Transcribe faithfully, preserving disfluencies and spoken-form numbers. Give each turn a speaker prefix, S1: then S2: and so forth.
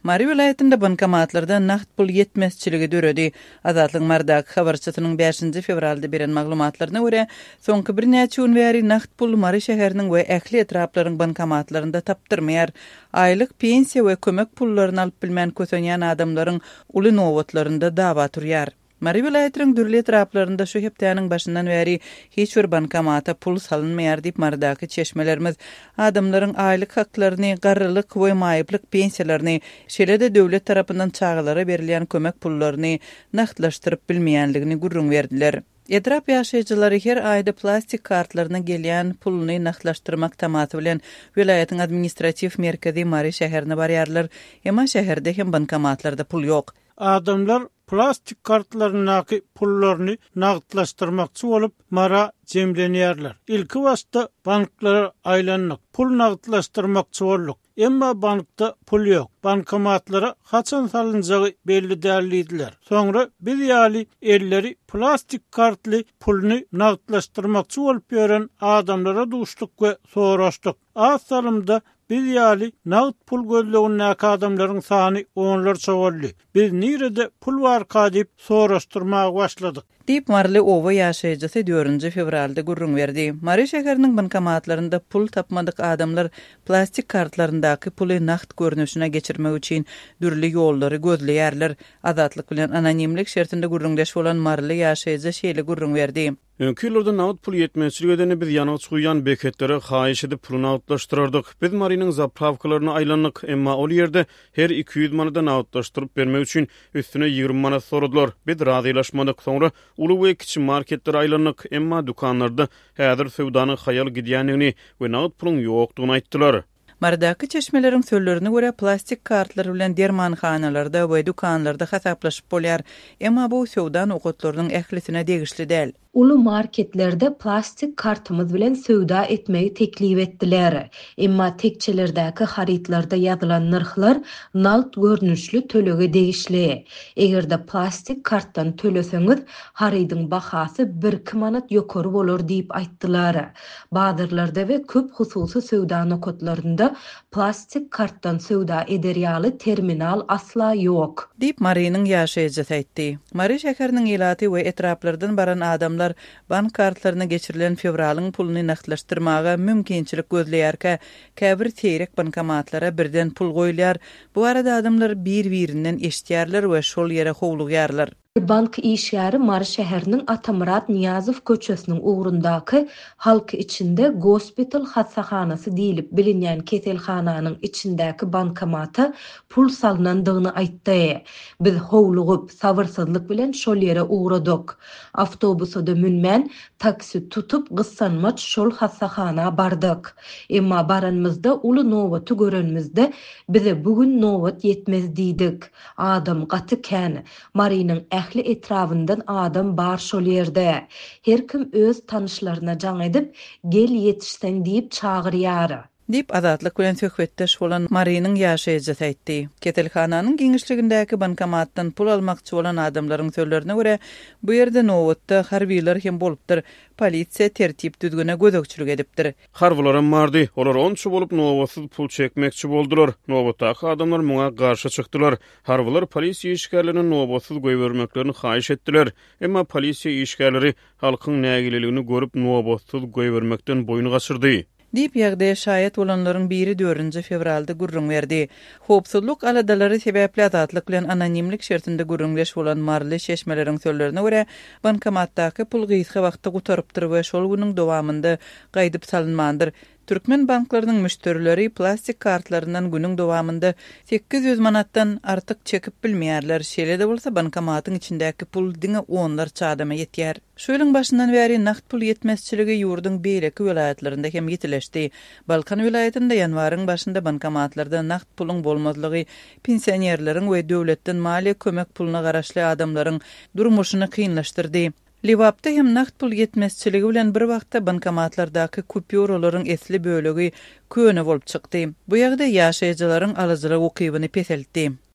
S1: Mari vilayetinde bankomatlarda naqd pul yetmezçiligi döredi. Azatlyk Mardak habarçysynyň beşinji fevralda beren maglumatlaryna görä, soňky bir näçe gün bäri naqd pul Mari şäheriniň we ähli etraplaryň bankomatlarynda tapdyrmaýar. Aýlyk pensiýa we kömek pullaryny alyp bilmän kösenýän adamlaryň uly nowatlarynda dawa turýar. Mari vilayetiniň dürli etraplarynda şu hepdäniň başyndan bäri hiç bir bankomata pul salynmaýar diýip Mardaky çeşmelerimiz adamlaryň aýlyk haklaryny, garrylyk we maýyplyk pensiýalaryny, şeýle-de döwlet tarapyndan çağalara berilýän kömek pullaryny naqdlaşdyryp bilmeýänligini gurrun berdiler. Etrap ýaşaýjylary her aýda plastik kartlaryna gelýän pulny naqdlaşdyrmak tamaty bilen vilayetiň administrativ merkezi Mari şäherine barýarlar, emma şäherde hem bankomatlarda pul ýok.
S2: Adamlar plastik kartlarynaky pullaryny naqdlaşdyrmakçy bolup mara jemlenýärler. Ilki wagtda banklara aýlanmak, pul naqdlaşdyrmakçy bolduk. Emma bankda pul ýok. Bankomatlara haçan salynjagy belli däldiler. Soňra biz ýaly elleri plastik kartly pulny naqdlaşdyrmakçy bolup ýören adamlara duşduk we soraşdyk. Az salymda biz ýaly naqd pul gözlegindäki adamlaryň sany onlar çoğaldy. Biz nirede pul barka diýip soraşdyrmaga başladyk.
S1: Diýip Marly owa ýaşaýjysy dördünji fevralda gurrun berdi. Mari şäheriniň bankomatlarynda pul tapmadyk adamlar plastik kartlaryndaky puly naqd görnüşine geçirmek üçin dürli ýollary gözleýärler. Azatlyk bilen anonimlik şertinde gurrundaş bolan Marly ýaşaýjy şeýle gurrun berdi.
S3: Öňkü ýyllarda naqd pul ýetmezçilik edeni biz ýanyk çyýan beketlere haýyş edip pul naqdlaşdyrardyk. Biz Marynyň zapravkalaryna aýlandyk, emma ol ýerde her iki yüz manata naqdlaşdyryp bermek üçin üstüne ýygrimi manat soradylar. Biz razylaşmadyk. Soňra uly we kiçik marketlere aýlandyk, emma dukanlarda häzir sowdanyň haýal gidýänligini we naqd puluň ýokdugyny aýtdylar.
S1: Mardaky çeşmeleriň sözlerine görä plastik kartlar bilen dermanhanalarda we dukanlarda hasaplaşyp bolýar, emma bu sowdan okatlarynyň ählisine degişli däl.
S4: Ulu marketlerde plastik kartımız bilen söwda etmeyi teklif etdiler. Emma tekçelerdäki haritlarda ýazylan narhlar naqd görnüşli tölege degişli. Egerde plastik kartdan töleseňiz, harityň bahasy bir iki manat ýokary bolar diýip aýtdylar. Bazarlarda we köp hususy söwda nokatlarynda plastik kartdan söwda ederýaly terminal asla ýok.
S1: Diýip Marynyň ýaşaýjysy aýtdy. Mari şäheriniň ýylaty we etraplardan baran adamlar bank kartlaryna geçirilen fevralyň puluny naqdlaşdyrmaga mümkinçilik gözleýärkä, käbir teýrek bankomatlara birden pul goýulýar. Bu arada adamlar bir-birinden eşitýärler we şol ýere howlugýarlar.
S4: Bank işgäri Mari şäheriniň Atamurat Niýazow köçesiniň ugrundaky halk içinde Gospital hassahanasy diýilip bilinýän keselhananyň içindäki bankomata pul salynandygyny aýtdy. Biz howlugyp, sabyrsyzlyk bilen şol ýere ugradyk. Awtobusda münmän taksi tutup gyssanmaç şol hassahana bardyk. Emma baranmyzda uly nowaty görenmizde bize bugün nowat ýetmez diýdik. Adam gaty kän. Marynyň ähli etrafyndan adam bar şol ýerde. Her kim öz tanışlaryna jaň edip gel ýetişsen diýip çagyrýar.
S1: Dip azatlyk bilen söhbetdeş bolan Marynyň ýaşaýjysy aýtdy. Ketelhananyň giňişligindäki bankomatdan pul almakçy bolan adamlaryň sözlerine görä, bu ýerde nowatda harbiler hem bolupdyr. Polisiýa tertip düzgüne gözekçilik edipdir.
S3: Harbylarym bardy. Olar onçu bolup nowatsız pul çekmekçi boldular. Nowatdaky adamlar muňa garşy çykdylar. Harbylar polisiýa işgärlerine nowatsız goý bermeklerini haýyş etdiler. Emma polisiýa işgärleri halkyň nägileligini görüp nowatsız goý bermekden boyun gaçyrdy.
S1: Diýip ýagdaýa şaýat bolanlaryň biri dördünji fevralda gurrun berdi. Howpsuzlyk aladalary sebäpli azatlyk bilen anonimlik şertinde gurrunlaş bolan Marly şeşmeleriň sözlerine görä, bankomatdaky pul gysga wagtda gutarypdyr we şol güniň dowamında gaýdyp salynmandyr. Türkmen banklarynyň müşterileri plastik kartlaryndan günüň dowamında sekiz yüz manatdan artyk çekip bilmeýärler. Şeýle-de bolsa bankomatyň içindäki pul diňe onlarça adama ýetýär. Şu ýylyň başyndan bäri naqd pul ýetmezçiligi ýurdun beýleki vilayatlarynda hem ýetileşdi. Balkan vilayatynda ýanwaryň başynda bankomatlarda naqd puluň bolmazlygy pensionerleriň we döwletden maliýe kömek puluna garaşly adamlaryň durmuşyny kynlaşdyrdy. Livapda hem naqd pul yetmezçiligi bilen bir wagtda bankomatlardaky kupüralaryň esli bölegi köne bolup çykdy. Bu ýagdaý ýaşaýjylaryň alyjylyk ukybyny peseltdi.